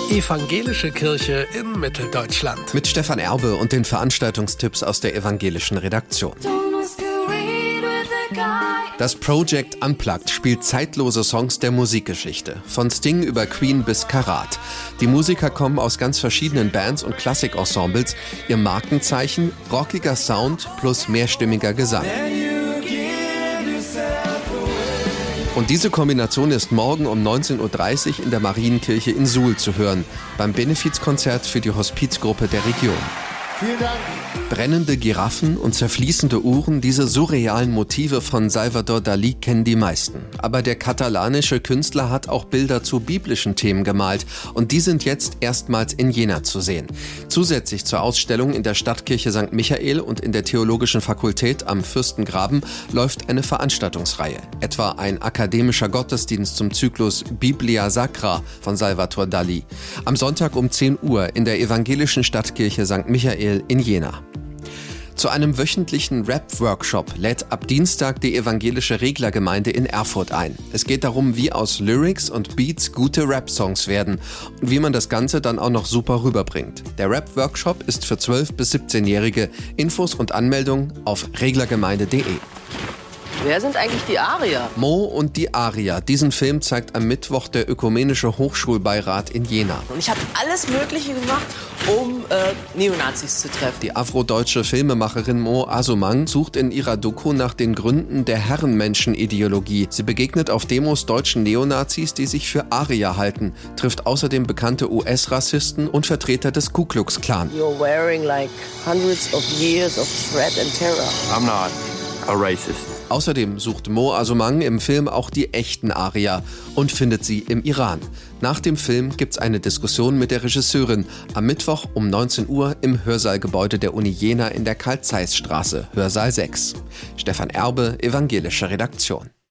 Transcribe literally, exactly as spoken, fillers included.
Evangelische Kirche in Mitteldeutschland. Mit Stefan Erbe und den Veranstaltungstipps aus der evangelischen Redaktion. Das Project Unplugged spielt zeitlose Songs der Musikgeschichte. Von Sting über Queen bis Karat. Die Musiker kommen aus ganz verschiedenen Bands und Klassikensembles. Ihr Markenzeichen: rockiger Sound plus mehrstimmiger Gesang. Und diese Kombination ist morgen um neunzehn Uhr dreißig in der Marienkirche in Suhl zu hören, beim Benefizkonzert für die Hospizgruppe der Region. Vielen Dank. Brennende Giraffen und zerfließende Uhren, diese surrealen Motive von Salvador Dalí kennen die meisten. Aber der katalanische Künstler hat auch Bilder zu biblischen Themen gemalt und die sind jetzt erstmals in Jena zu sehen. Zusätzlich zur Ausstellung in der Stadtkirche Sankt Michael und in der Theologischen Fakultät am Fürstengraben läuft eine Veranstaltungsreihe. Etwa ein akademischer Gottesdienst zum Zyklus Biblia Sacra von Salvador Dalí. Am Sonntag um zehn Uhr in der evangelischen Stadtkirche Sankt Michael in Jena. Zu einem wöchentlichen Rap-Workshop lädt ab Dienstag die evangelische Reglergemeinde in Erfurt ein. Es geht darum, wie aus Lyrics und Beats gute Rap-Songs werden und wie man das Ganze dann auch noch super rüberbringt. Der Rap-Workshop ist für zwölf- bis siebzehnjährige. Infos und Anmeldung auf reglergemeinde punkt de. Wer sind eigentlich die Arier? Mo und die Arier. Diesen Film zeigt am Mittwoch der Ökumenische Hochschulbeirat in Jena. Und ich habe alles Mögliche gemacht, um äh, Neonazis zu treffen. Die afrodeutsche Filmemacherin Mo Asumang sucht in ihrer Doku nach den Gründen der Herrenmenschenideologie. Sie begegnet auf Demos deutschen Neonazis, die sich für Arier halten, trifft außerdem bekannte U S-Rassisten und Vertreter des Ku Klux Klan. You're wearing like hundreds of years of threat and terror. I'm not a racist. Außerdem sucht Mo Asumang im Film auch die echten Arier und findet sie im Iran. Nach dem Film gibt's eine Diskussion mit der Regisseurin am Mittwoch um neunzehn Uhr im Hörsaalgebäude der Uni Jena in der Karl-Zeiss-Straße, Hörsaal sechs. Stefan Erbe, evangelische Redaktion.